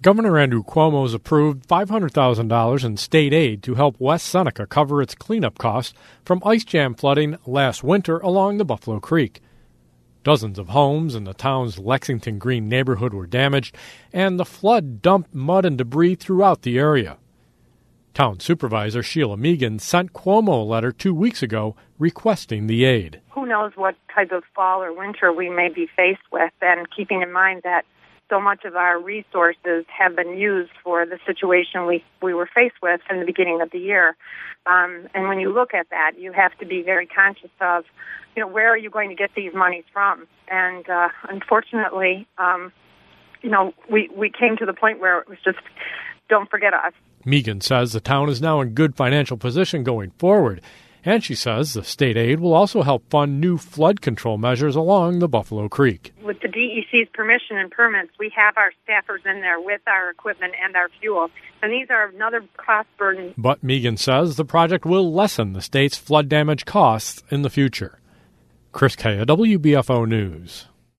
Governor Andrew Cuomo has approved $500,000 in state aid to help West Seneca cover its cleanup costs from ice jam flooding last winter along the Buffalo Creek. Dozens of homes in the town's Lexington Green neighborhood were damaged, and the flood dumped mud and debris throughout the area. Town Supervisor Sheila Megan sent Cuomo a letter 2 weeks ago requesting the aid. Who knows what type of fall or winter we may be faced with, and keeping in mind that so much of our resources have been used for the situation we were faced with in the beginning of the year. And when you look at that, you have to be very conscious of, where are you going to get these monies from? And unfortunately, we came to the point where it was just, don't forget us. Megan says the town is now in good financial position going forward, and she says the state aid will also help fund new flood control measures along the Buffalo Creek. With the DEC's permission and permits, we have our staffers in there with our equipment and our fuel, and these are another cost burden. But Megan says the project will lessen the state's flood damage costs in the future. Chris Kaya, WBFO News.